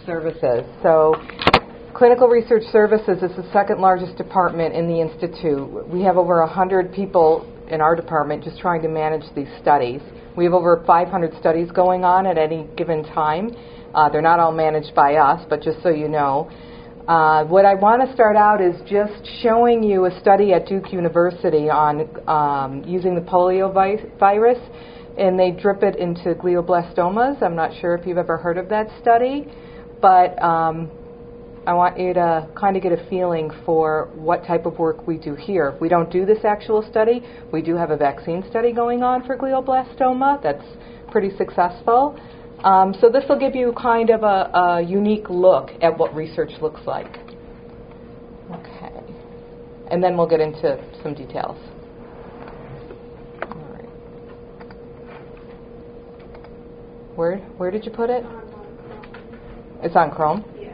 services. So Clinical Research Services is the second largest department in the Institute. We have over 100 people in our department just trying to manage these studies. We have over 500 studies going on at any given time. They're not all managed by us, but just so you know. What I want to start out is just showing you a study at Duke University on using the polio virus, and they drip it into glioblastomas. I'm not sure if you've ever heard of that study, but I want you to kind of get a feeling for what type of work we do here. We don't do this actual study. We do have a vaccine study going on for glioblastoma that's pretty successful. So this will give you kind of a unique look at what research looks like. Okay. And then we'll get into some details. All right. Where did you put it? It's on Chrome? Yeah.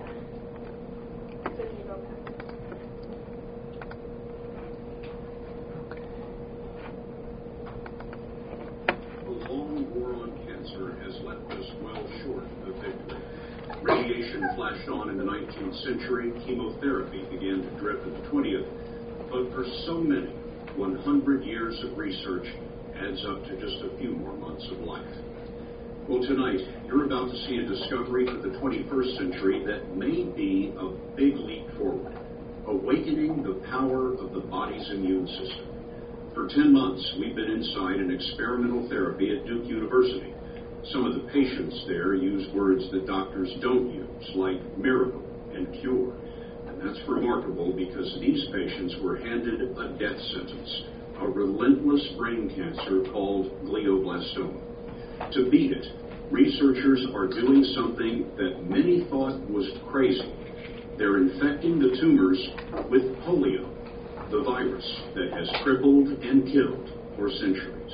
The long war on cancer has left us well short of victory. Radiation flashed on in the 19th century, chemotherapy began to drip in the 20th, but for so many, 100 years of research adds up to just a few more months of life. Well, tonight, you're about to see a discovery for the 21st century that may be a big leap forward, awakening the power of the body's immune system. For 10 months, we've been inside an experimental therapy at Duke University. Some of the patients there use words that doctors don't use, like miracle and cure. And that's remarkable because these patients were handed a death sentence, a relentless brain cancer called glioblastoma. To beat it, researchers are doing something that many thought was crazy. They're infecting the tumors with polio, the virus that has crippled and killed for centuries.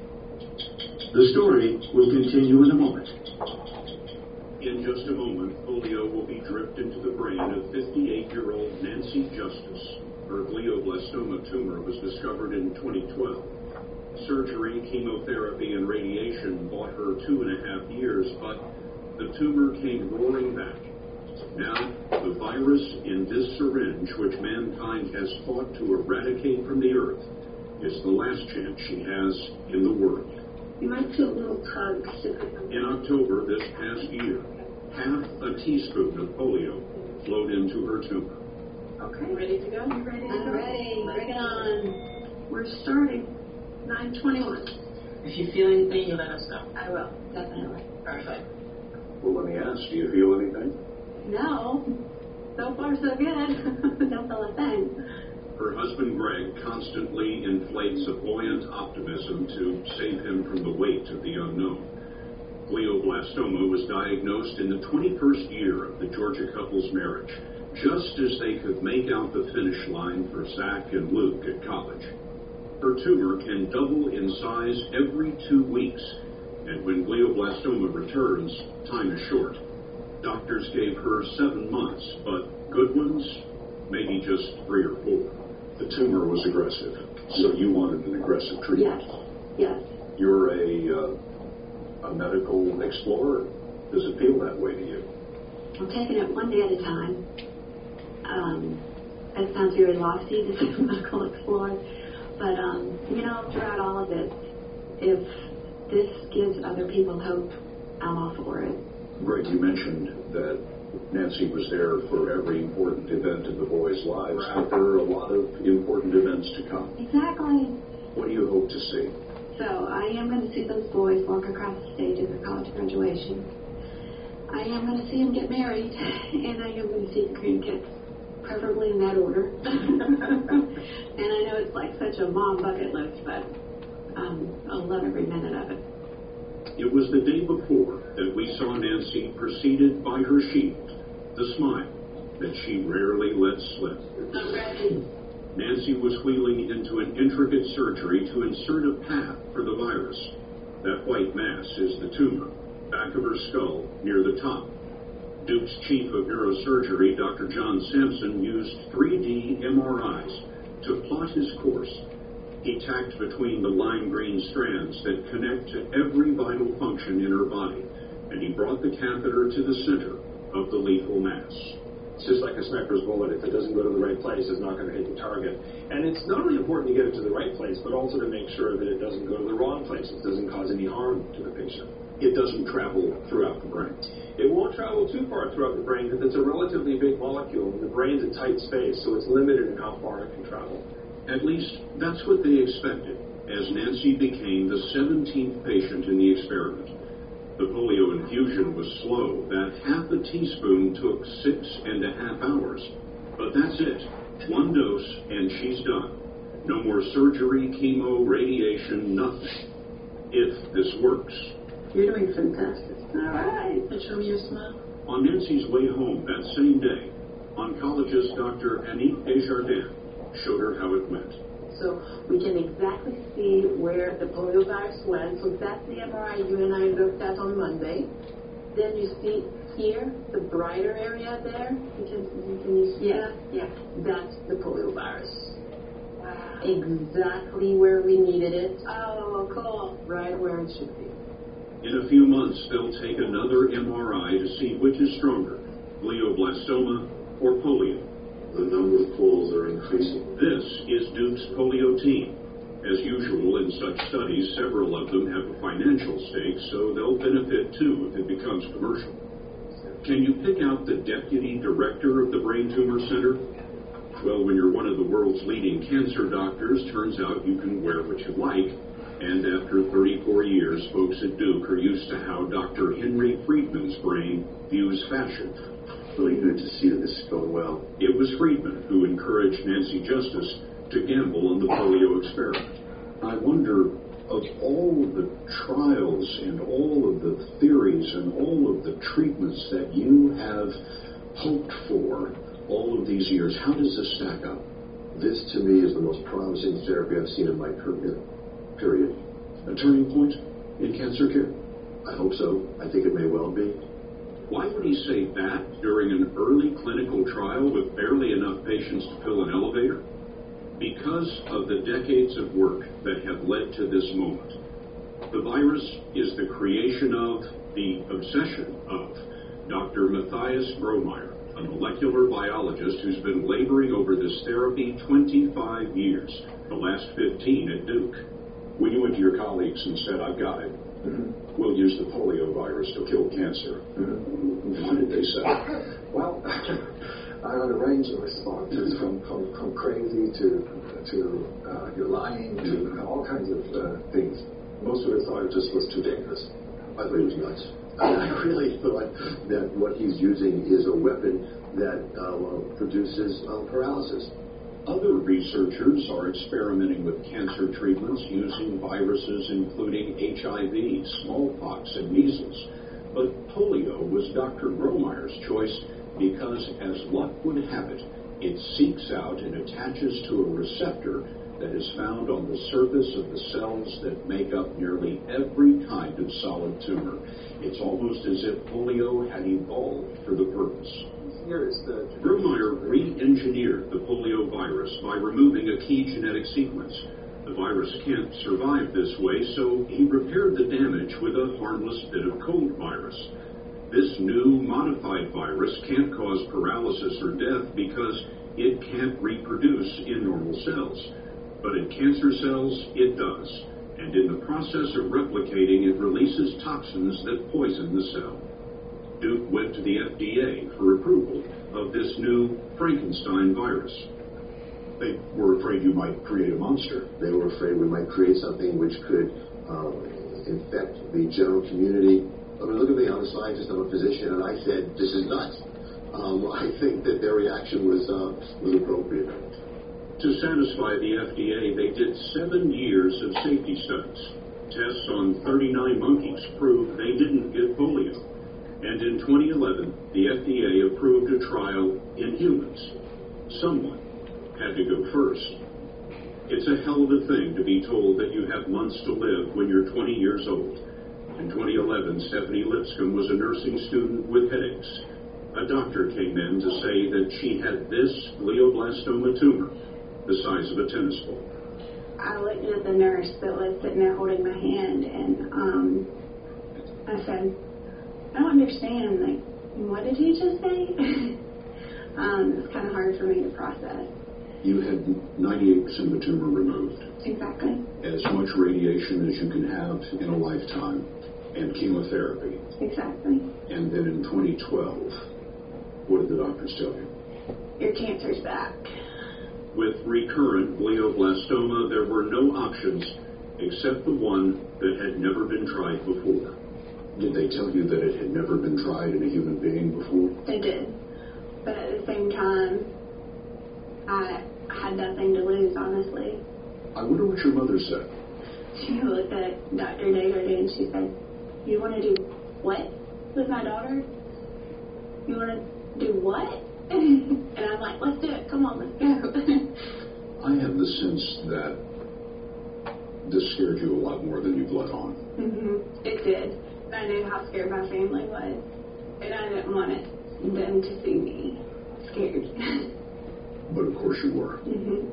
The story will continue in a moment. In just a moment, polio will be dripped into the brain of 58-year-old Nancy Justice. Her glioblastoma tumor was discovered in 2012. Surgery, chemotherapy, and radiation bought her 2.5 years, but the tumor came roaring back. Now, the virus in this syringe, which mankind has fought to eradicate from the earth, is the last chance she has in the world. You might feel little tugs. In October this past year, half a teaspoon of polio flowed into her tumor. Okay. Ready to go? You ready to I'm go? ready. Bring it on. We're starting. 9:21. If you feel anything, you let us know. I will, definitely. Perfect. Well, let me ask, do you feel anything? No. So far, so good. Don't feel a thing. Her husband, Greg, constantly inflates a buoyant optimism to save him from the weight of the unknown. Glioblastoma was diagnosed in the 21st year of the Georgia couple's marriage, just as they could make out the finish line for Zach and Luke at college. Her tumor can double in size every 2 weeks, and when glioblastoma returns, time is short. Doctors gave her 7 months, but good ones, maybe just 3 or 4. The tumor was aggressive, so you wanted an aggressive treatment. Yes. You're a medical explorer. Does it feel that way to you? I'm taking it one day at a time. That sounds very lofty to say medical explorer. But, throughout all of it, if this gives other people hope, I'm all for it. Greg, you mentioned that Nancy was there for every important event in the boys' lives, but there are a lot of important events to come. Exactly. What do you hope to see? So I am going to see those boys walk across the stage at their college graduation. I am going to see them get married, and I am going to see the grandkids, preferably in that order. And I know it's like such a mom bucket list, but I'll love every minute of it. It was the day before that we saw Nancy preceded by her shield, the smile that she rarely lets slip. I'm ready. Nancy was wheeling into an intricate surgery to insert a path for the virus. That white mass is the tumor, back of her skull, near the top. Duke's chief of neurosurgery, Dr. John Sampson, used 3D MRIs to plot his course. He tacked between the lime green strands that connect to every vital function in her body, and he brought the catheter to the center, of the lethal mass. It's just like a sniper's bullet. If it doesn't go to the right place, it's not going to hit the target. And it's not only important to get it to the right place, but also to make sure that it doesn't go to the wrong place. It doesn't cause any harm to the patient. It doesn't travel throughout the brain. It won't travel too far throughout the brain because it's a relatively big molecule, and the brain's a tight space, so it's limited in how far it can travel. At least, that's what they expected, as Nancy became the 17th patient in the experiment. The polio infusion was slow. That half a teaspoon took 6.5 hours. But that's it. One dose, and she's done. No more surgery, chemo, radiation, nothing. If this works. You're doing fantastic. All right. But show me your smile. On Nancy's way home that same day, oncologist Dr. Annick Desjardins showed her how it went. So we can exactly see where the poliovirus went. So that's the MRI you and I looked at on Monday. Then you see here, the brighter area there. Can you see that? Yeah. That's the poliovirus. Wow. Exactly where we needed it. Oh, cool. Right where it should be. In a few months, they'll take another MRI to see which is stronger, glioblastoma or polio. The number of polls are increasing. This is Duke's polio team. As usual in such studies, several of them have a financial stake, so they'll benefit too if it becomes commercial. Can you pick out the deputy director of the Brain Tumor Center? Well, when you're one of the world's leading cancer doctors, turns out you can wear what you like. And after 34 years, folks at Duke are used to how Dr. Henry Friedman's brain views fashion. Really good to see that this is going well. It was Friedman who encouraged Nancy Justice to gamble on the polio experiment. I wonder, of all of the trials and all of the theories and all of the treatments that you have hoped for all of these years, how does this stack up? This, to me, is the most promising therapy I've seen in my career. Period. A turning point in cancer care? I hope so. I think it may well be. Why would he say that during an early clinical trial with barely enough patients to fill an elevator? Because of the decades of work that have led to this moment. The virus is the creation of, the obsession of, Dr. Matthias Grohmeyer, a molecular biologist who's been laboring over this therapy 25 years, the last 15 at Duke. When you went to your colleagues and said, I've got it, we'll use the polio virus to kill cancer, what did they say? Well, I had a range of responses from crazy to you're lying to all kinds of things. Most of it thought it just was too dangerous. I thought it was nuts. I really thought that what he's using is a weapon that produces paralysis. Other researchers are experimenting with cancer treatments using viruses including HIV, smallpox, and measles. But polio was Dr. Grohmeyer's choice because, as luck would have it, it seeks out and attaches to a receptor that is found on the surface of the cells that make up nearly every kind of solid tumor. It's almost as if polio had evolved for the purpose. Grohmeyer re-engineered the polio virus by removing a key genetic sequence. The virus can't survive this way, so he repaired the damage with a harmless bit of cold virus. This new modified virus can't cause paralysis or death because it can't reproduce in normal cells. But in cancer cells, it does. And in the process of replicating, it releases toxins that poison the cell. Duke went to the FDA for approval of this new Frankenstein virus. They were afraid you might create a monster. They were afraid we might create something which could infect the general community. I mean, look at me, I'm a scientist, I'm a physician, and I said, this is nuts. I think that their reaction was appropriate. To satisfy the FDA, they did 7 years of safety studies. Tests on 39 monkeys proved they didn't get polio. And in 2011, the FDA approved a trial in humans. Someone had to go first. It's a hell of a thing to be told that you have months to live when you're 20 years old. In 2011, Stephanie Lipscomb was a nursing student with headaches. A doctor came in to say that she had this glioblastoma tumor, the size of a tennis ball. I looked at the nurse that was sitting there holding my hand, and I said, I don't understand. Like, what did he just say? It's kind of hard for me to process. You had 98% of the tumor removed. Exactly. As much radiation as you can have in a lifetime, and chemotherapy. Exactly. And then in 2012, what did the doctors tell you? Your cancer's back. With recurrent glioblastoma, there were no options except the one that had never been tried before. Did they tell you that it had never been tried in a human being before? They did. But at the same time, I had nothing to lose, honestly. I wonder what your mother said. She looked at Dr. Dagerty and she said, "You want to do what with my daughter? You want to do what?" And I'm like, "Let's do it. Come on, let's go." I have the sense that this scared you a lot more than you've let on. It did. And I knew how scared my family was. And I didn't want them to see me scared. But of course you were.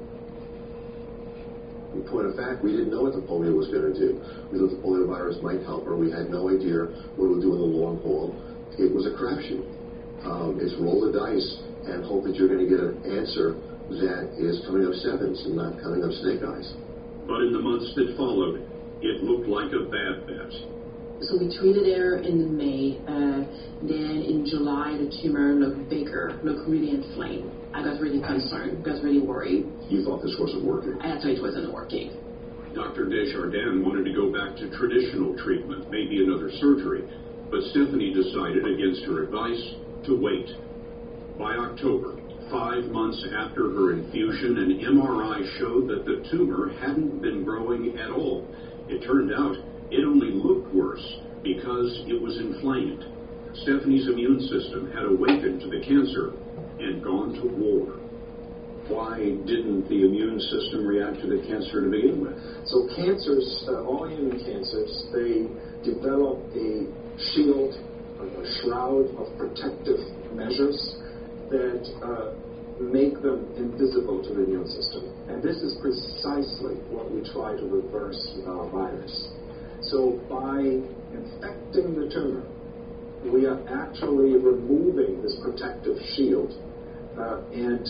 In point of fact, we didn't know what the polio was going to do. We thought the polio virus might help her. We had no idea what it would do in the long haul. It was a crapshoot. It's roll the dice and hope that you're going to get an answer that is coming up sevens and not coming up snake eyes. But in the months that followed, it looked like a bad bet. So we treated her in May. Then in July, the tumor looked bigger, looked really inflamed. I got really concerned, got really worried. You thought this wasn't working? I thought it wasn't working. Dr. Desjardins wanted to go back to traditional treatment, maybe another surgery, but Stephanie decided against her advice to wait. By October, 5 months after her infusion, an MRI showed that the tumor hadn't been growing at all. It turned out it only looked worse because it was inflamed. Stephanie's immune system had awakened to the cancer and gone to war. Why didn't the immune system react to the cancer to begin with? So cancers, all human cancers, they develop a shield, a shroud of protective measures that make them invisible to the immune system. And this is precisely what we try to reverse with our virus. So by infecting the tumor, we are actually removing this protective shield and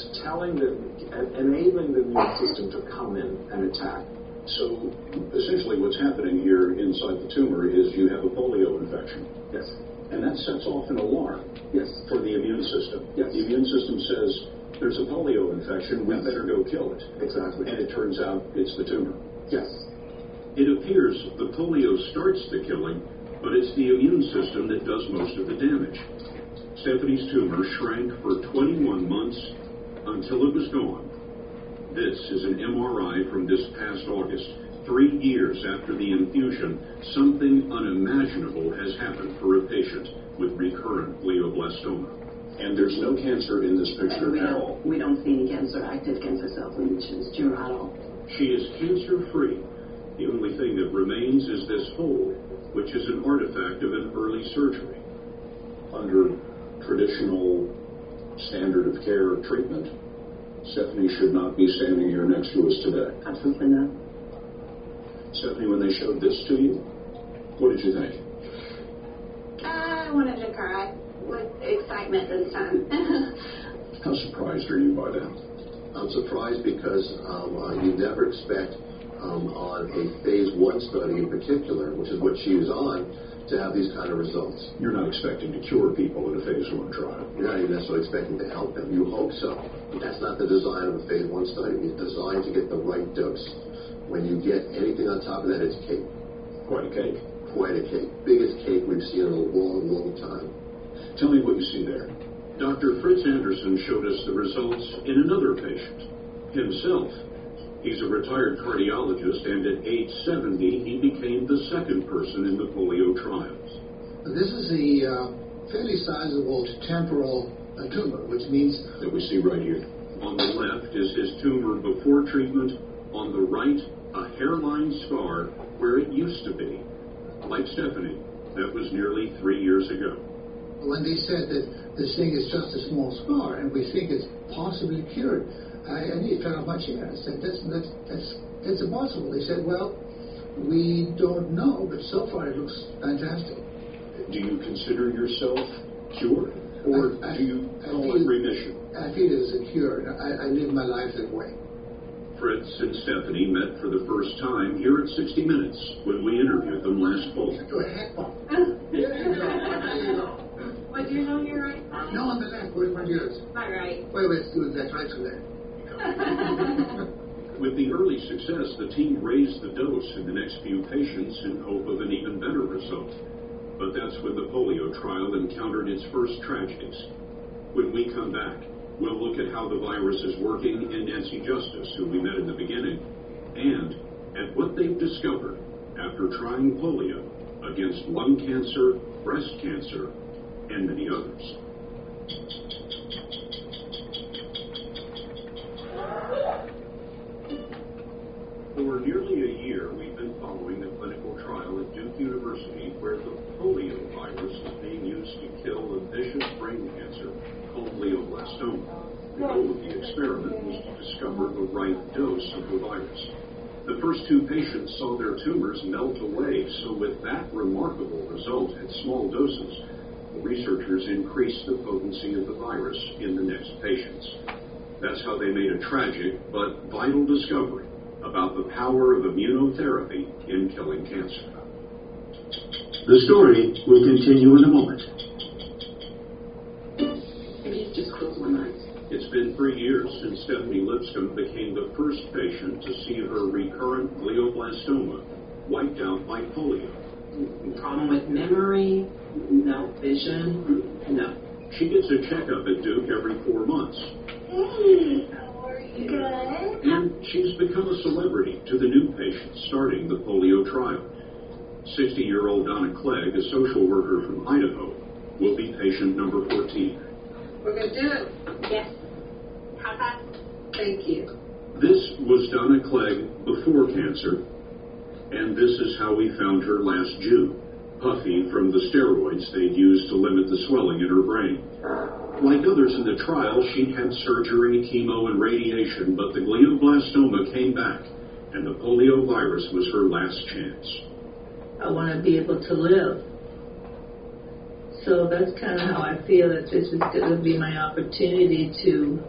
enabling the immune system to come in and attack. So essentially what's happening here inside the tumor is you have a polio infection. Yes. And that sets off an alarm. Yes. For the immune system. Yes. The immune system says, there's a polio infection, we better go kill it. Exactly. And it turns out it's the tumor. Yes. It appears the polio starts the killing, but it's the immune system that does most of the damage. Stephanie's tumor shrank for 21 months until it was gone. This is an MRI from this past August. 3 years after the infusion, something unimaginable has happened for a patient with recurrent glioblastoma. And there's no cancer in this picture at all. We don't see any cancer, active cancer cells in the tumor at all. She is cancer-free. The only thing that remains is this hole, which is an artifact of an early surgery. Under traditional standard of care treatment, Stephanie should not be standing here next to us today. Absolutely not. Stephanie, when they showed this to you, what did you think? I wanted to cry with excitement this time. How surprised are you by that? I'm surprised because you never expect on a phase 1 study in particular, which is what she was on, to have these kind of results. You're not expecting to cure people in a phase 1 trial. You're not even necessarily expecting to help them. You hope so. But that's not the design of a phase 1 study. It's designed to get the right dose. When you get anything on top of that, it's cake. Quite a cake. Quite a cake. Biggest cake we've seen in a long, long time. Tell me what you see there. Dr. Fritz Anderson showed us the results in another patient, himself. He's a retired cardiologist, and at age 70, he became the second person in the polio trials. This is a fairly sizable temporal tumor, which means... That we see right here. On the left is his tumor before treatment. On the right, a hairline scar where it used to be. Like Stephanie, that was nearly 3 years ago. When they said that this thing is just a small scar and we think it's possibly cured, I nearly fell off my chair. I said, that's impossible. They said, well, we don't know, but so far it looks fantastic. Do you consider yourself cure? Or do you call it remission? I feel it's a cure. I live my life that way. Fritz and Stephanie met for the first time here at 60 Minutes when we interviewed them last fall. Do a head bump. Oh. There you go. There you go. What, do you know your right side? No, on the left. Where's my yours? My right. Wait, let's do that right to there. With the early success, the team raised the dose in the next few patients in hope of an even better result. But that's when the polio trial encountered its first tragedies. When we come back, we'll look at how the virus is working in Nancy Justice, who we met in the beginning, and at what they've discovered after trying polio against lung cancer, breast cancer, and many others. For nearly a year, we've been following the clinical trial at Duke University where the polio virus is being used to kill a vicious brain cancer called glioblastoma. The goal of the experiment was to discover the right dose of the virus. The first two patients saw their tumors melt away, so with that remarkable result at small doses, the researchers increased the potency of the virus in the next patients. That's how they made a tragic but vital discovery about the power of immunotherapy in killing cancer. The story will continue in a moment. Maybe just close my eyes. It's been 3 years since Stephanie Lipscomb became the first patient to see her recurrent glioblastoma wiped out by polio. Problem with memory, no vision, no. She gets a checkup at Duke every 4 months. Hey, how are you? Good. And she's become a celebrity to the new patients starting the polio trial. 60-year-old Donna Clegg, a social worker from Idaho, will be patient number 14. We're going to do it. Yes. How fast? Thank you. This was Donna Clegg before cancer, and this is how we found her last June, puffy from the steroids they'd used to limit the swelling in her brain. Like others in the trial, she'd had surgery, chemo, and radiation, but the glioblastoma came back, and the polio virus was her last chance. I want to be able to live. So that's kind of how I feel that this is going to be my opportunity to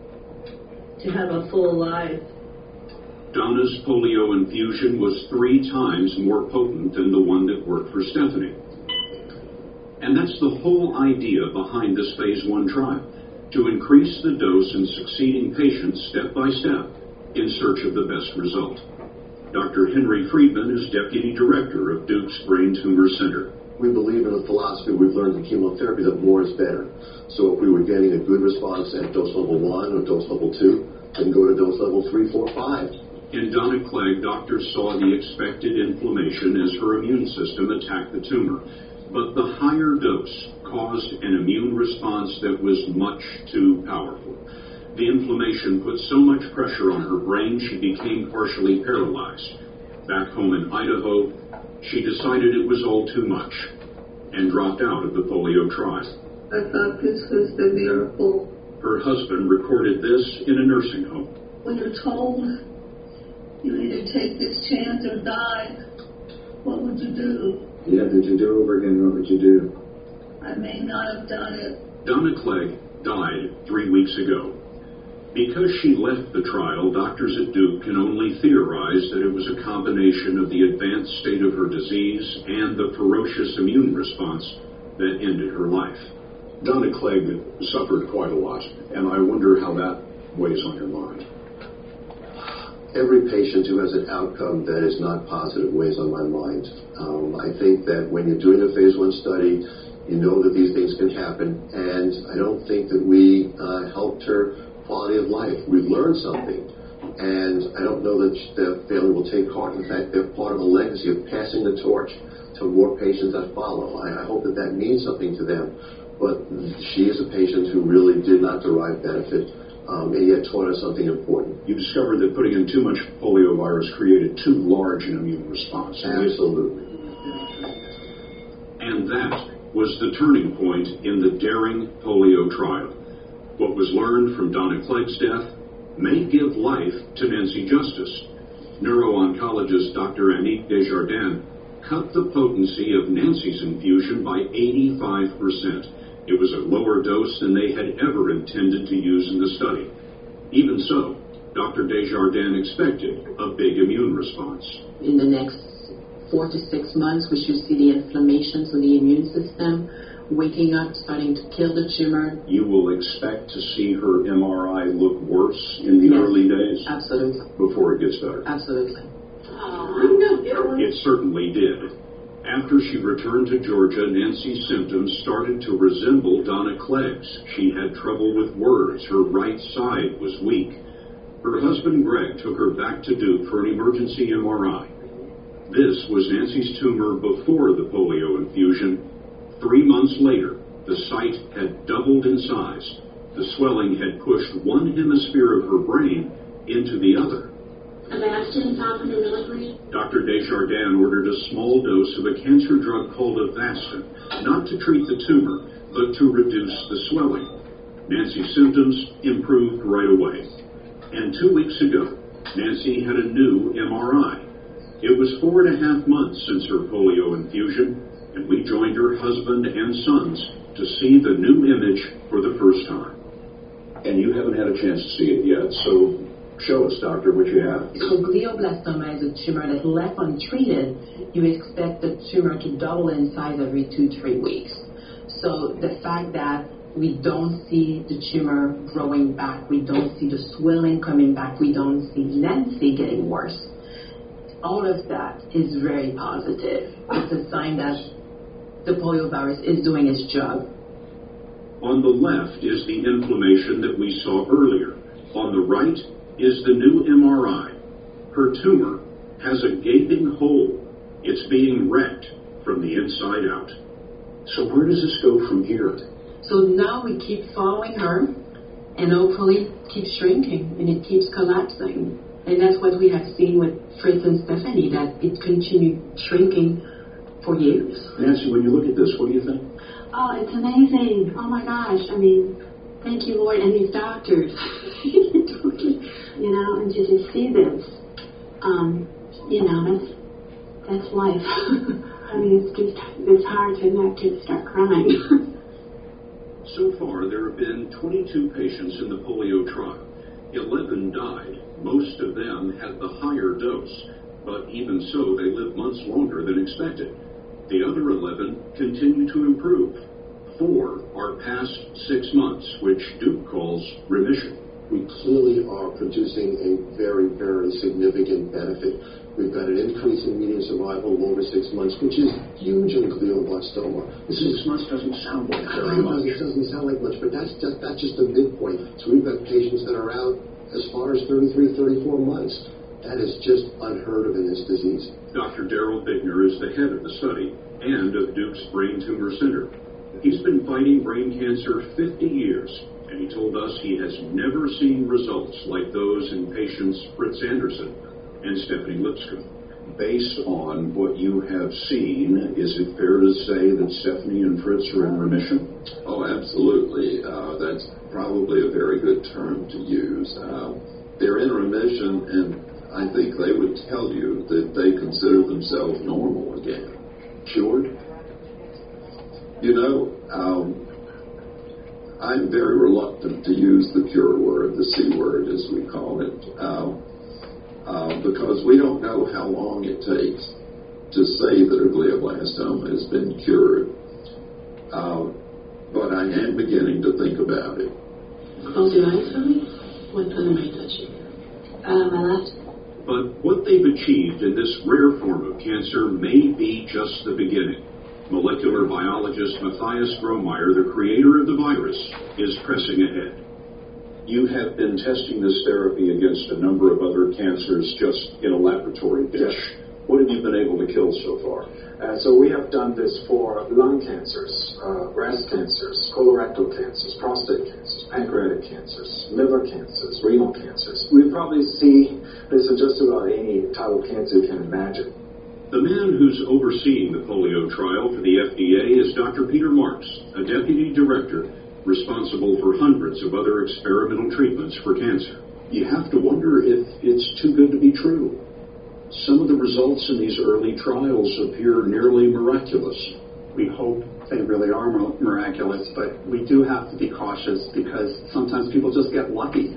have a full life. Donna's polio infusion was 3 times more potent than the one that worked for Stephanie. And that's the whole idea behind this phase 1 trial, to increase the dose in succeeding patients step by step in search of the best result. Dr. Henry Friedman is Deputy Director of Duke's Brain Tumor Center. We believe in the philosophy we've learned in chemotherapy that more is better. So if we were getting a good response at dose level 1 or dose level 2, then go to dose level 3, 4, 5. In Donna Clegg, doctors saw the expected inflammation as her immune system attacked the tumor. But the higher dose caused an immune response that was much too powerful. The inflammation put so much pressure on her brain she became partially paralyzed. Back home in Idaho, she decided it was all too much and dropped out of the polio trial. I thought this was the miracle. Her husband recorded this in a nursing home. When you're told you either take this chance or die, what would you do? Yeah, did you do over again? What would you do? I may not have done it. Donna Clegg died 3 weeks ago. Because she left the trial, doctors at Duke can only theorize that it was a combination of the advanced state of her disease and the ferocious immune response that ended her life. Donna Clegg suffered quite a lot, and I wonder how that weighs on your mind. Every patient who has an outcome that is not positive weighs on my mind. I think that when you're doing a phase 1 study, you know that these things can happen, and I don't think that we helped her quality of life. We've learned something, and I don't know that the family will take heart. In fact, they're part of a legacy of passing the torch to more patients that follow. I hope that that means something to them, but she is a patient who really did not derive benefit, and yet taught us something important. You discovered that putting in too much polio virus created too large an immune response. Absolutely. And that was the turning point in the daring polio trial. What was learned from Donna Clegg's death may give life to Nancy Justice. Neuro-oncologist Dr. Annick Desjardins cut the potency of Nancy's infusion by 85%, It was a lower dose than they had ever intended to use in the study. Even so, Dr. Desjardins expected a big immune response. In the next 4 to 6 months, we should see the inflammation to the immune system waking up, starting to kill the tumor. You will expect to see her MRI look worse in the early days? Absolutely. Before it gets better? Absolutely. It certainly did. After she returned to Georgia, Nancy's symptoms started to resemble Donna Clegg's. She had trouble with words. Her right side was weak. Her husband, Greg, took her back to Duke for an emergency MRI. This was Nancy's tumor before the polio infusion. 3 months later, the site had doubled in size. The swelling had pushed one hemisphere of her brain into the other. Avastin 500 milligrams. Dr. Desjardins ordered a small dose of a cancer drug called Avastin, not to treat the tumor, but to reduce the swelling. Nancy's symptoms improved right away. And 2 weeks ago, Nancy had a new MRI. It was 4.5 months since her polio infusion, and we joined her husband and sons to see the new image for the first time. And you haven't had a chance to see it yet, so show us, doctor, what you have. So glioblastoma is a tumor that, left untreated, you expect the tumor to double in size every 2-3 weeks. So the fact that we don't see the tumor growing back, we don't see the swelling coming back, we don't see Nancy getting worse, all of that is very positive. It's a sign that the poliovirus is doing its job. On the left is the inflammation that we saw earlier. On the right is the new MRI. Her tumor has a gaping hole. It's being wrecked from the inside out. So where does this go from here? So now we keep following her, and hopefully keep shrinking, and it keeps collapsing. And that's what we have seen with Fritz and Stephanie, that it continued shrinking for years. Nancy, when you look at this, what do you think? Oh, it's amazing. Oh my gosh. I mean, thank you, Lord, and these doctors. You know, and to just see this, you know, that's life. I mean, it's hard to not just start crying. So far, there have been 22 patients in the polio trial. 11 died. Most of them had the higher dose, but even so, they lived months longer than expected. The other 11 continue to improve. 4 are past 6 months, which Duke calls remission. We clearly are producing a very, very significant benefit. We've got an increase in median survival over 6 months, which is huge in glioblastoma. 6 months doesn't sound like very much. It doesn't sound like much, but that's just the midpoint. So we've got patients that are out as far as 33, 34 months. That is just unheard of in this disease. Dr. Daryl Bittner is the head of the study and of Duke's Brain Tumor Center. He's been fighting brain cancer 50 years, and he told us he has never seen results like those in patients Fritz Anderson and Stephanie Lipscomb. Based on what you have seen, is it fair to say that Stephanie and Fritz are in remission? Oh, absolutely. That's probably a very good term to use. They're in remission, and I think they would tell you that they consider themselves normal again. Cured? You know, I'm very reluctant to use the cure word, the C word as we call it, because we don't know how long it takes to say that a glioblastoma has been cured. But I am beginning to think about it. Close your eyes for me. What side am I touching? My left. But what they've achieved in this rare form of cancer may be just the beginning. Molecular biologist Matthias Grohmeyer, the creator of the virus, is pressing ahead. You have been testing this therapy against a number of other cancers just in a laboratory dish. What have you been able to kill so far? So we have done this for lung cancers, breast cancers, colorectal cancers, prostate cancers, pancreatic cancers, liver cancers, renal cancers. We probably see this in just about any type of cancer you can imagine. The man who's overseeing the polio trial for the FDA is Dr. Peter Marks, a deputy director responsible for hundreds of other experimental treatments for cancer. You have to wonder if it's too good to be true. Some of the results in these early trials appear nearly miraculous. We hope they really are miraculous, but we do have to be cautious because sometimes people just get lucky.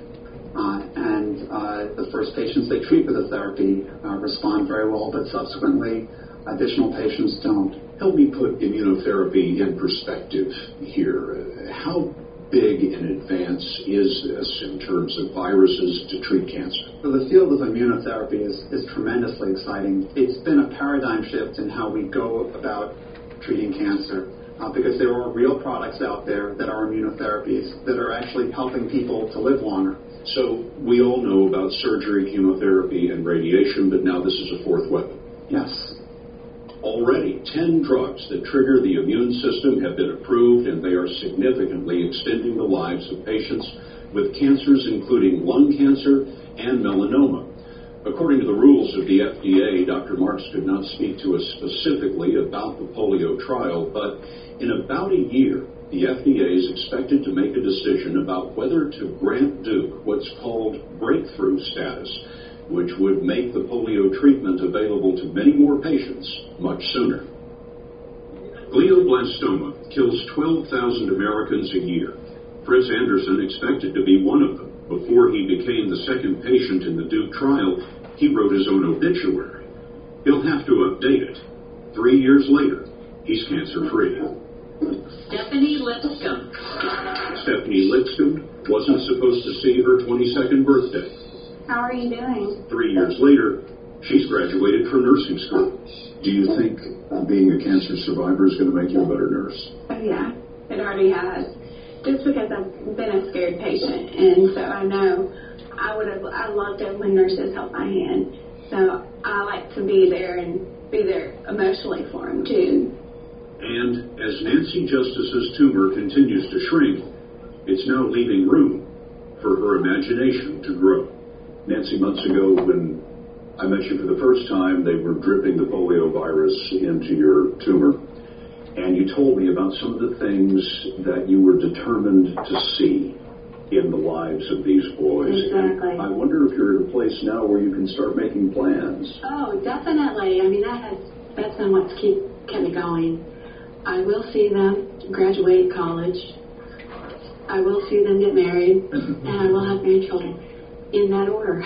The first patients they treat with the therapy respond very well, but subsequently additional patients don't. Help me put immunotherapy in perspective here. How big in advance is this in terms of viruses to treat cancer? So the field of immunotherapy is tremendously exciting. It's been a paradigm shift in how we go about treating cancer because there are real products out there that are immunotherapies that are actually helping people to live longer. So we all know about surgery, chemotherapy, and radiation, but now this is a fourth weapon. Yes. Already, 10 drugs that trigger the immune system have been approved, and they are significantly extending the lives of patients with cancers including lung cancer and melanoma. According to the rules of the FDA, Dr. Marks could not speak to us specifically about the polio trial, but in about a year, the FDA is expected to make a decision about whether to grant Duke what's called breakthrough status, which would make the polio treatment available to many more patients much sooner. Glioblastoma kills 12,000 Americans a year. Fritz Anderson expected to be one of them. Before he became the second patient in the Duke trial, he wrote his own obituary. He'll have to update it. 3 years later, he's cancer-free. Stephanie Lipscomb. Stephanie Lipscomb wasn't supposed to see her 22nd birthday. How are you doing? 3 years later, she's graduated from nursing school. Do you think being a cancer survivor is going to make you a better nurse? Oh, yeah, it already has. Just because I've been a scared patient, and so I know I loved it when nurses held my hand. So I like to be there and be there emotionally for them, too. And as Nancy Justice's tumor continues to shrink, it's now leaving room for her imagination to grow. Nancy, months ago when I met you for the first time, they were dripping the polio virus into your tumor. And you told me about some of the things that you were determined to see in the lives of these boys. Exactly. And I wonder if you're at a place now where you can start making plans. Oh, definitely. I mean, that's been what's kept me going. I will see them graduate college. I will see them get married, and I will have grandchildren. In that order.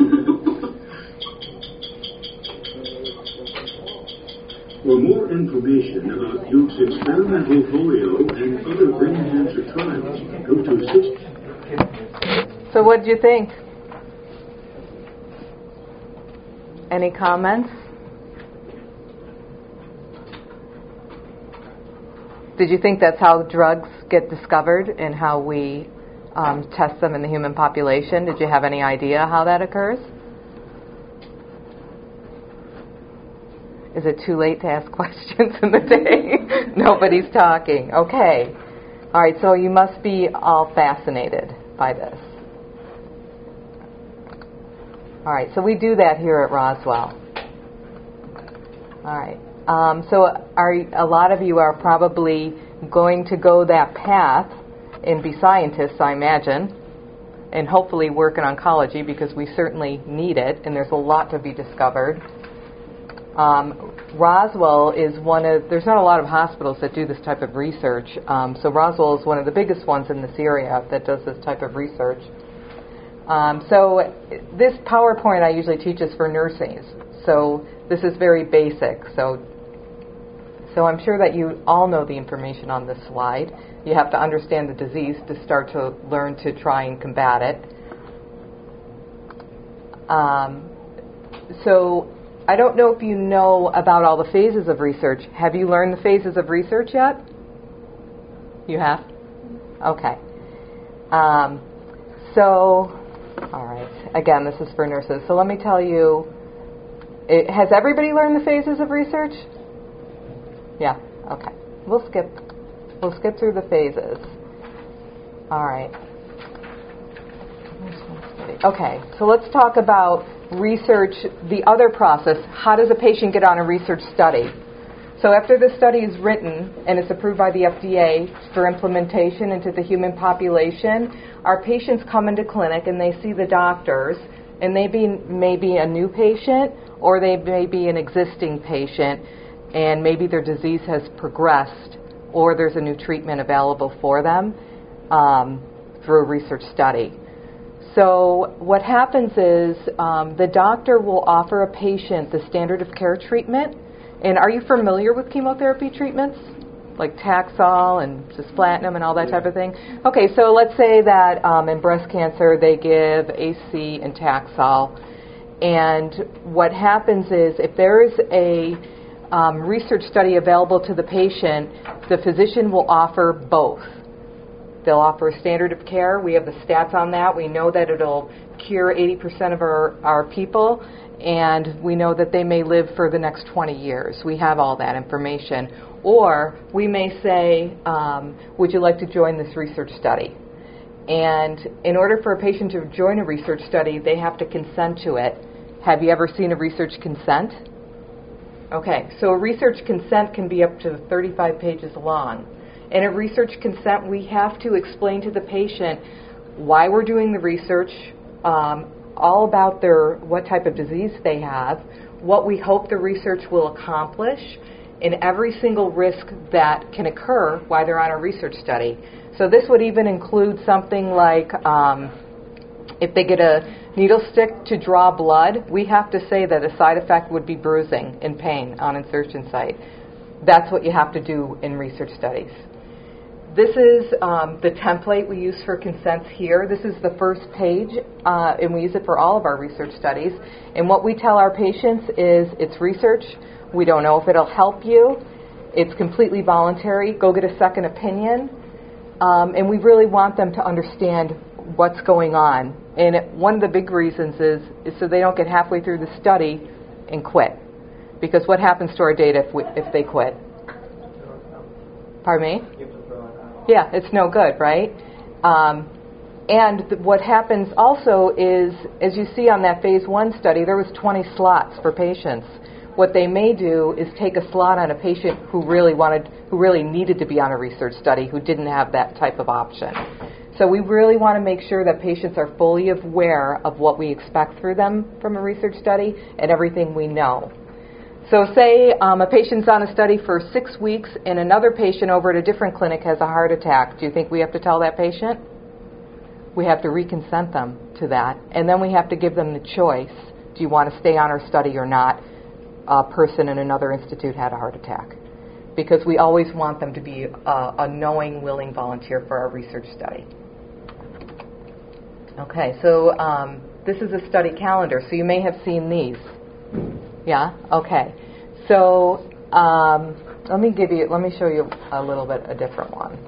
For more information about Duke's experimental polio and other brain cancer trials, go to So what did you think? Any comments? Did you think that's how drugs get discovered and how we test them in the human population? Did you have any idea how that occurs? Is it too late to ask questions in the day? Nobody's talking. Okay. All right, so you must be all fascinated by this. All right, so we do that here at Roswell. All right. So a lot of you are probably going to go that path and be scientists, I imagine, and hopefully work in oncology because we certainly need it, and there's a lot to be discovered. Roswell is there's not a lot of hospitals that do this type of research, so Roswell is one of the biggest ones in this area that does this type of research. So this PowerPoint I usually teach is for nurses, so this is very basic. So I'm sure that you all know the information on this slide. You have to understand the disease to start to learn to try and combat it. So I don't know if you know about all the phases of research. Have you learned the phases of research yet? You have? Okay. All right. Again, this is for nurses. So let me tell you, has everybody learned the phases of research? Yeah, okay. We'll skip through the phases. All right. Okay, so let's talk about research, the other process. How does a patient get on a research study? So after the study is written and it's approved by the FDA for implementation into the human population, our patients come into clinic and they see the doctors, and they may be a new patient or they may be an existing patient, and maybe their disease has progressed or there's a new treatment available for them through a research study. So what happens is the doctor will offer a patient the standard of care treatment. And are you familiar with chemotherapy treatments? Like Taxol and cisplatin and all that type of thing? Okay, so let's say that in breast cancer they give AC and Taxol. And what happens is if there is a research study available to the patient, the physician will offer both. They'll offer a standard of care. We have the stats on that. We know that it'll cure 80% of our people, and we know that they may live for the next 20 years. We have all that information. Or we may say, would you like to join this research study? And in order for a patient to join a research study, they have to consent to it. Have you ever seen a research consent? Okay, so a research consent can be up to 35 pages long. In a research consent, we have to explain to the patient why we're doing the research, all about what type of disease they have, what we hope the research will accomplish, and every single risk that can occur while they're on a research study. So this would even include something like if they get a needle stick to draw blood, we have to say that a side effect would be bruising and pain on insertion site. That's what you have to do in research studies. This is the template we use for consents here. This is the first page, and we use it for all of our research studies. And what we tell our patients is it's research. We don't know if it'll help you. It's completely voluntary. Go get a second opinion. And we really want them to understand what's going on. And one of the big reasons is so they don't get halfway through the study and quit. Because what happens to our data if they quit? Pardon me? Yeah, it's no good, right? And what happens also is, as you see on that phase 1 study, there was 20 slots for patients. What they may do is take a slot on a patient who really needed to be on a research study, who didn't have that type of option. So we really want to make sure that patients are fully aware of what we expect through them from a research study and everything we know. So say a patient's on a study for 6 weeks and another patient over at a different clinic has a heart attack. Do you think we have to tell that patient? We have to reconsent them to that. And then we have to give them the choice. Do you want to stay on our study or not? A person in another institute had a heart attack. Because we always want them to be a knowing, willing volunteer for our research study. Okay, so this is a study calendar. So you may have seen these. Yeah? Okay. So let me show you a little bit a different one.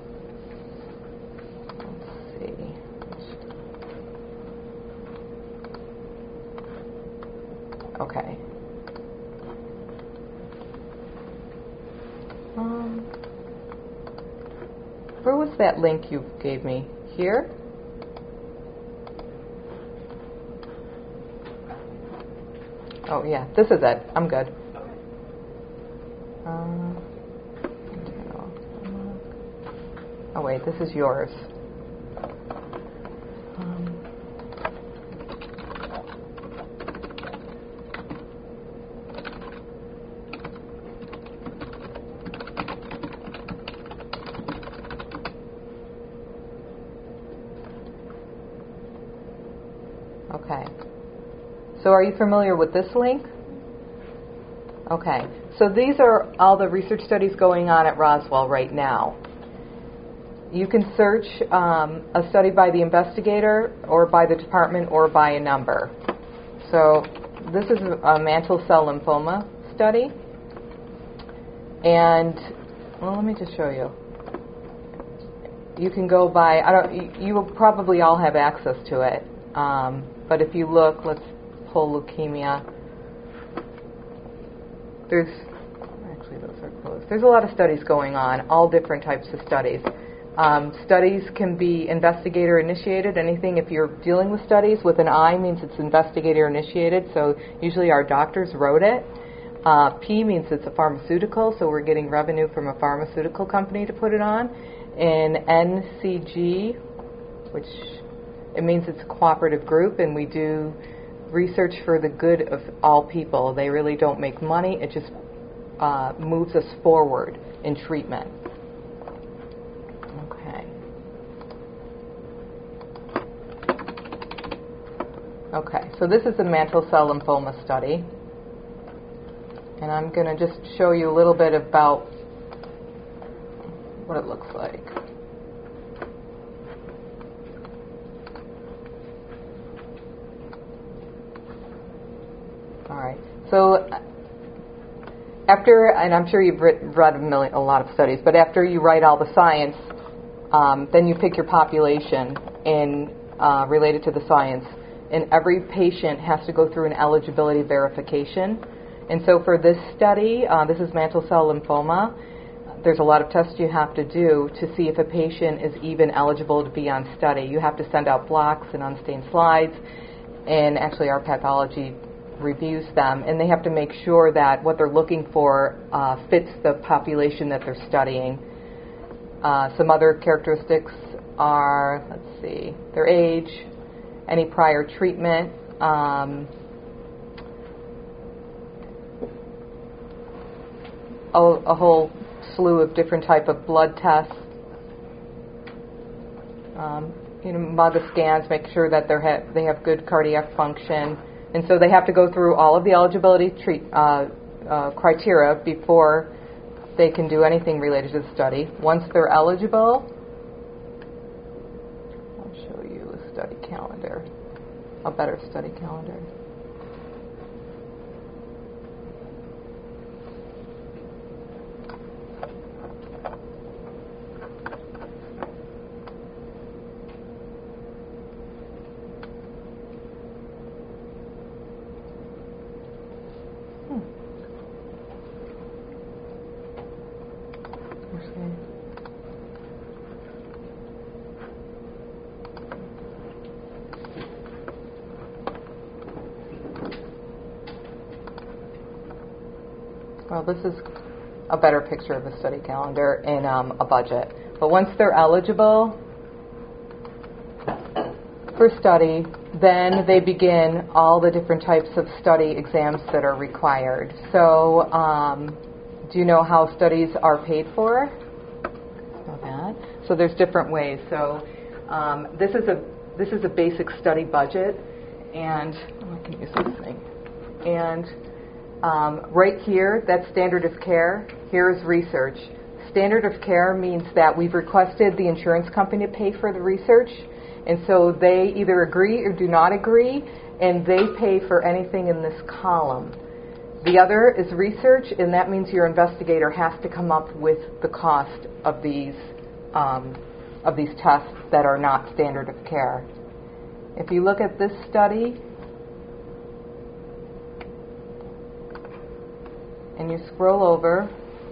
Let's see. Okay. Where was that link you gave me? Here? Oh, yeah, this is it. I'm good. Oh, wait, this is yours. Okay. So are you familiar with this link? Okay. So these are all the research studies going on at Roswell right now. You can search a study by the investigator or by the department or by a number. So this is a mantle cell lymphoma study. And, well, let me just show you. You can go by, you will probably all have access to it. But if you look, let's pull leukemia. Those are closed. There's a lot of studies going on, all different types of studies. Studies can be investigator-initiated. Anything, if you're dealing with studies with an I, means it's investigator-initiated, so usually our doctors wrote it. P means it's a pharmaceutical, so we're getting revenue from a pharmaceutical company to put it on. And NCG, which it means it's a cooperative group, and we do research for the good of all people. They really don't make money. It just moves us forward in treatment. Okay, so this is the mantle cell lymphoma study. And I'm going to just show you a little bit about what it looks like. All right, so after, and I'm sure you've read a lot of studies, but after you write all the science, then you pick your population in related to the science, and every patient has to go through an eligibility verification. And so for this study, this is mantle cell lymphoma, there's a lot of tests you have to do to see if a patient is even eligible to be on study. You have to send out blocks and unstained slides, and actually our pathology reviews them, and they have to make sure that what they're looking for fits the population that they're studying. Some other characteristics are, let's see, their age, any prior treatment, a whole slew of different type of blood tests, MAGA scans, make sure that they have good cardiac function. And so they have to go through all of the eligibility criteria before they can do anything related to the study. Once they're eligible, I'll show you a study calendar, a better study calendar. Well, this is a better picture of the study calendar and a budget. But once they're eligible for study, then they begin all the different types of study exams that are required. So, do you know how studies are paid for? Know that. So there's different ways. So this is a basic study budget, and I can use this thing. And right here, that's standard of care. Here is research. Standard of care means that we've requested the insurance company to pay for the research, and so they either agree or do not agree, and they pay for anything in this column. The other is research, and that means your investigator has to come up with the cost of these tests that are not standard of care. If you look at this study, and you scroll over,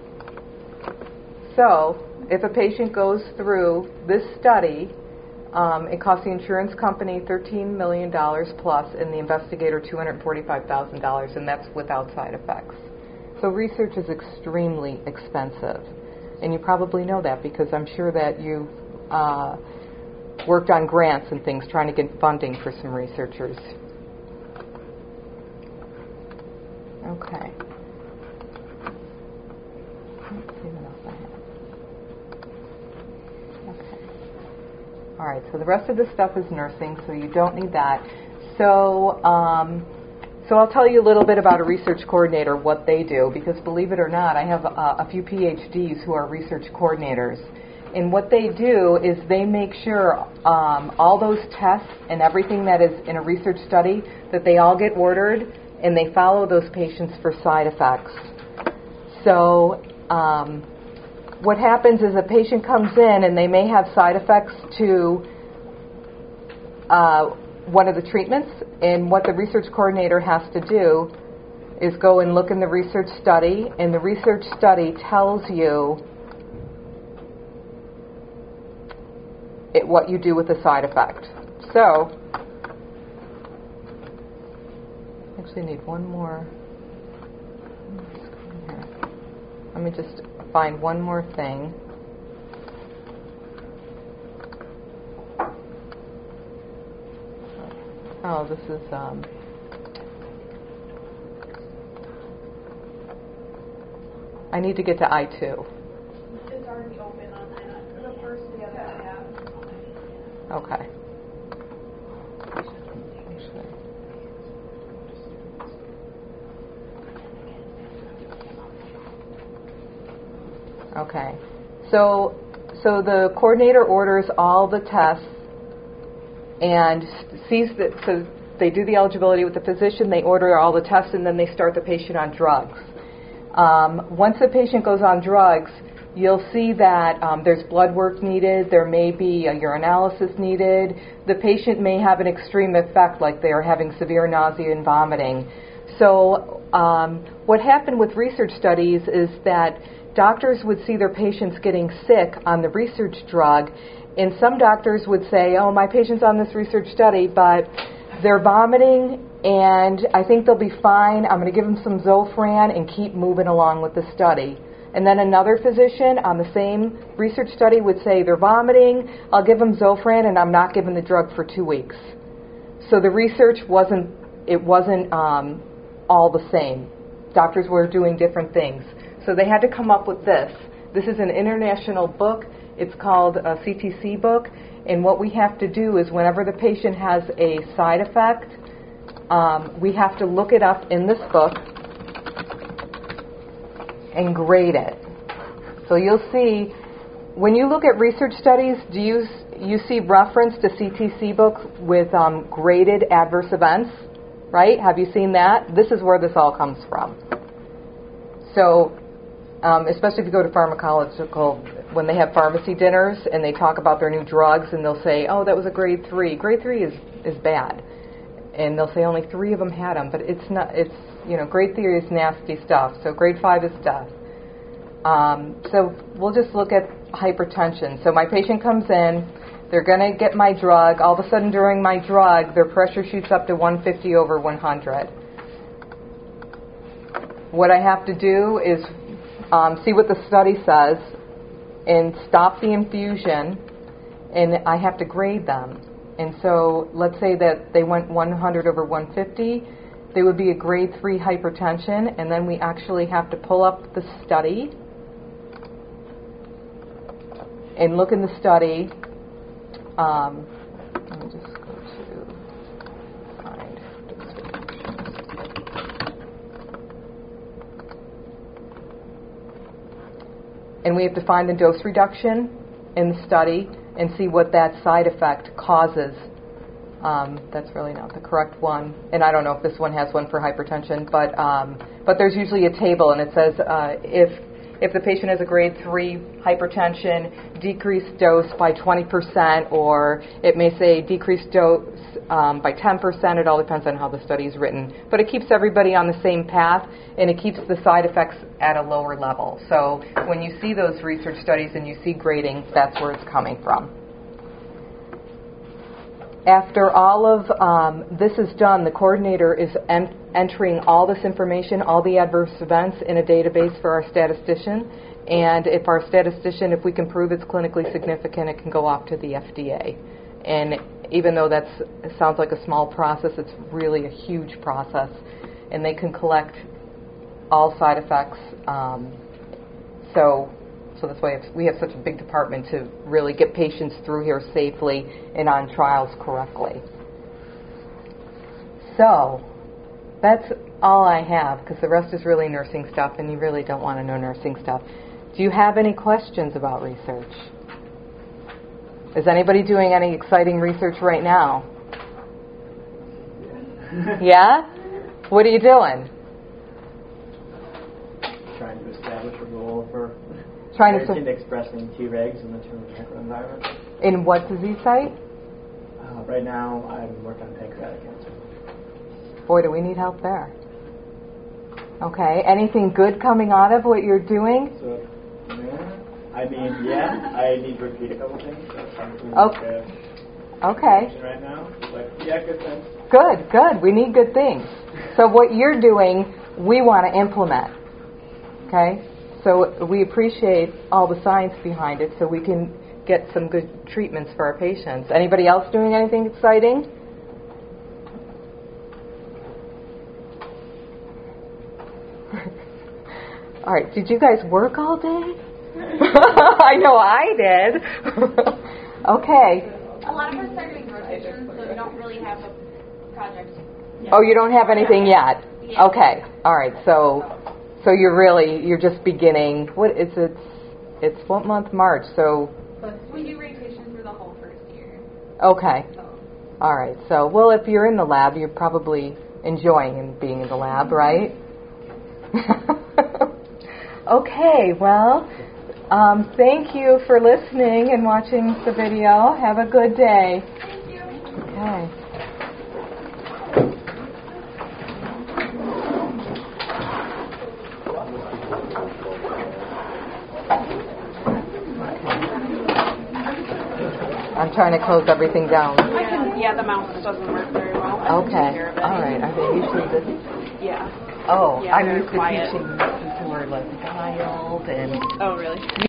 so if a patient goes through this study, it costs the insurance company $13 million plus, and the investigator $245,000, and that's without side effects. So research is extremely expensive, and you probably know that because I'm sure that you've worked on grants and things trying to get funding for some researchers. Okay. Let's see what else I have. Okay. All right, so the rest of this stuff is nursing, so you don't need that. So I'll tell you a little bit about a research coordinator, what they do, because believe it or not, I have a few PhDs who are research coordinators. And what they do is they make sure all those tests and everything that is in a research study, that they all get ordered, and they follow those patients for side effects. So what happens is a patient comes in and they may have side effects to one of the treatments, and what the research coordinator has to do is go and look in the research study, and the research study tells you what you do with the side effect. So, I actually need one more. Let me just find one more thing. Oh, this is I need to get to I2. It's already open on the first the other tab. Okay. Okay. So the coordinator orders all the tests and sees that, so they do the eligibility with the physician, they order all the tests, and then they start the patient on drugs. Once the patient goes on drugs, you'll see that there's blood work needed, there may be a urinalysis needed. The patient may have an extreme effect, like they are having severe nausea and vomiting. So what happened with research studies is that doctors would see their patients getting sick on the research drug, and some doctors would say, oh, my patient's on this research study, but they're vomiting, and I think they'll be fine. I'm going to give them some Zofran and keep moving along with the study. And then another physician on the same research study would say, they're vomiting, I'll give them Zofran, and I'm not giving the drug for 2 weeks. So the research wasn't all the same. Doctors were doing different things. So they had to come up with this. This is an international book. It's called a CTC book. And what we have to do is whenever the patient has a side effect, we have to look it up in this book and grade it. So you'll see, when you look at research studies, do you see reference to CTC book with graded adverse events, right? Have you seen that? This is where this all comes from. So especially if you go to pharmacological, when they have pharmacy dinners and they talk about their new drugs and they'll say, oh, that was a grade 3. Grade 3 is bad. And they'll say only 3 of them had them, but it's not, grade 3 is nasty stuff. So grade 5 is death. So we'll just look at hypertension. So my patient comes in, they're going to get my drug. All of a sudden during my drug, their pressure shoots up to 150 over 100. What I have to do is see what the study says and stop the infusion, and I have to grade them. And so let's say that they went 100 over 150, they would be a grade 3 hypertension, and then we actually have to pull up the study and look in the study. Let me just go to find and we have to find the dose reduction in the study and see what that side effect causes. That's really not the correct one, and I don't know if this one has one for hypertension, but there's usually a table, and it says if the patient has a grade 3 hypertension, decrease dose by 20%, or it may say decrease dose by 10%. It all depends on how the study is written. But it keeps everybody on the same path, and it keeps the side effects at a lower level. So when you see those research studies and you see grading, that's where it's coming from. After all of this is done, the coordinator is entering all this information, all the adverse events, in a database for our statistician. And if our statistician, if we can prove it's clinically significant, it can go off to the FDA. And even though it sounds like a small process, it's really a huge process. And they can collect all side effects. So that's why we have such a big department to really get patients through here safely and on trials correctly. So that's all I have, because the rest is really nursing stuff, and you really don't want to know nursing stuff. Do you have any questions about research? Is anybody doing any exciting research right now? Yeah? What are you doing? Trying to establish a role for expressing Tregs in the tumor microenvironment. In what disease site? Right now, I'm working on pancreatic cancer. Boy, do we need help there. Okay. Anything good coming out of what you're doing? So, I need to repeat a couple things. Okay. Right now, but good things. Good. We need good things. So what you're doing, we want to implement. Okay? So we appreciate all the science behind it so we can get some good treatments for our patients. Anybody else doing anything exciting? All right. Did you guys work all day? I know I did. Okay. A lot of us are doing rotations, so we don't really have a project yet. Oh, you don't have anything yet? Yeah. Okay. All right. So you're just beginning. What is it? It's what month? March. So. We do rotation through the whole first year. Okay. So. All right. So, well, if you're in the lab, you're probably enjoying being in the lab, right? Okay. Well, thank you for listening and watching the video. Have a good day. Thank you. Okay. I'm trying to close everything down. Yeah, the mouse doesn't work very well. Okay. All right. Are they usually busy? Yeah. Oh, Yeah, I'm very used to quiet. teaching people who are like wild and. Oh, really?